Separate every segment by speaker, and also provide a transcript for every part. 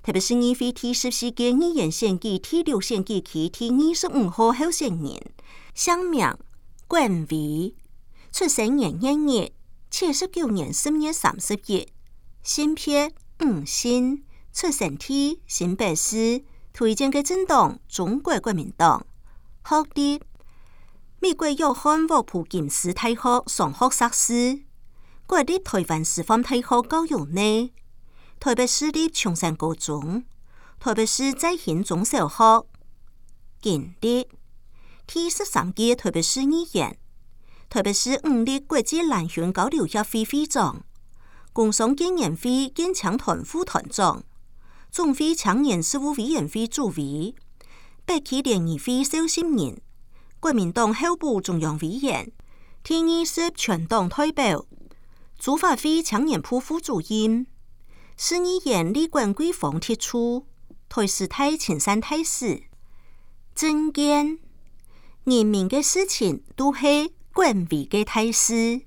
Speaker 1: 特别是议会第14届议员选举第6选举区第25号候选人，姓名冠伟，出生年1月，79年10月30日，性别吴姓，出生地新北市，推荐的政党中国国民党，学历美国约翰霍普金斯大学商学硕士，国立台湾师范大学教育内，台北市立松山高中，台北市在兴中小学，经历第13届台北市议员，台北市5立国际篮球交流协会会长，工商建研会建强团副团长，中非青年事务委员会主委，北区联谊会召集人，国民党候补中央委员，第20全党代表，主法会青年部副主任，市议员李冠贵峰提出台师大青山大使，政见人民的事情都是冠伟的大事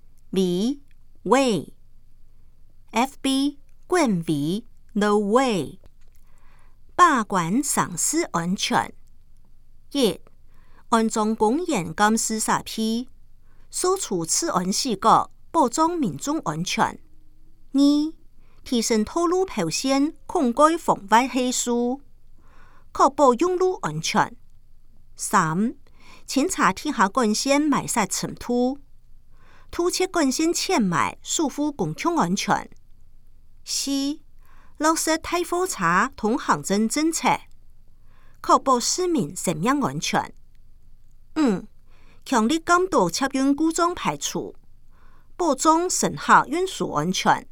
Speaker 1: ，way FB 冠伟 No way， 把关丧尸安全，1安装公园监视设备，消除次案事故，保障民众安全。2提升道路保险空盖防坏系数，确保用路安全。3清查地下管线埋设尘土，突切管线浅埋，疏忽公共安全。4落实大货车通行证政策，确保市民生命安全。5强力监督车运故障排除，保障乘客运输安全。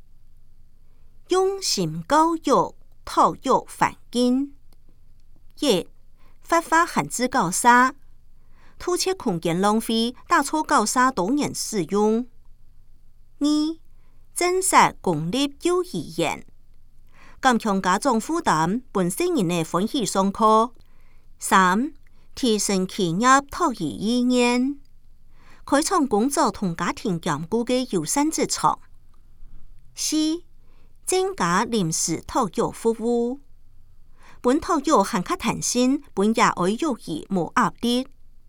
Speaker 1: 用心教育，教育环境。1发发限制教沙，突切空间浪费，打错教沙多年使用。2增设公立幼儿园，减强家长负担，本省人的欢喜上课。3提升企业托育意愿，开创工作同家庭兼顾的友善职场。4增加临时托育服務，本托育更較彈性，本也愛育兒無壓力。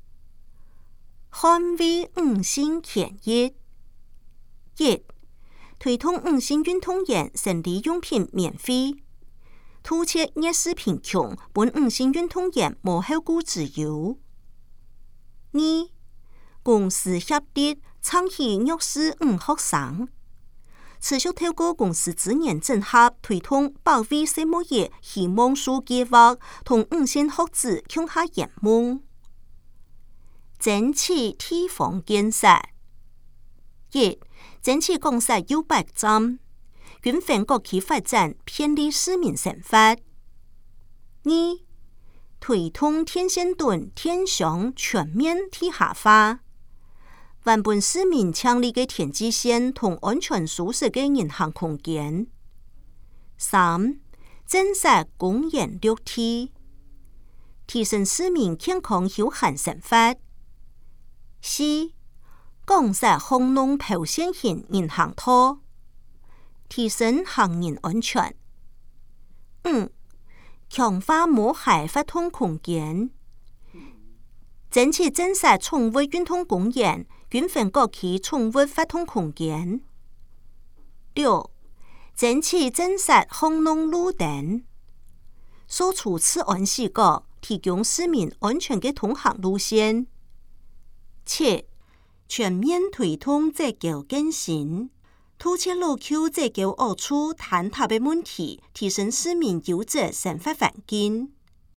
Speaker 1: 捍衛五性權益。1推動5性運動員生理用品免費，突切弱勢貧窮，本5性運動員無後顧之憂。2公私協力倡議弱勢學生，持續透過公司資源整合，推動保衛世貿業希望樹計劃，同5性學子共下圓夢。爭取地方建設。1爭取公設優百站，均分各區發展，便利市民生活。2推動天線墩天祥全面地下化，還本市民強力的天際線同安全舒適的人行空間。3增設公園綠地，提升市民健康休閒生活。4廣設紅龍保險型銀行套，提升行人安全。5強化無害活動空間，爭取增設寵物運動公園，均分各區寵物活動空間。6爭取增設紅龍路燈，消除次案事故，提供市民安全的通行路線。7全面推動街道更新，突切路口街道惡處坍塌的問題，提升市民優質生活環境。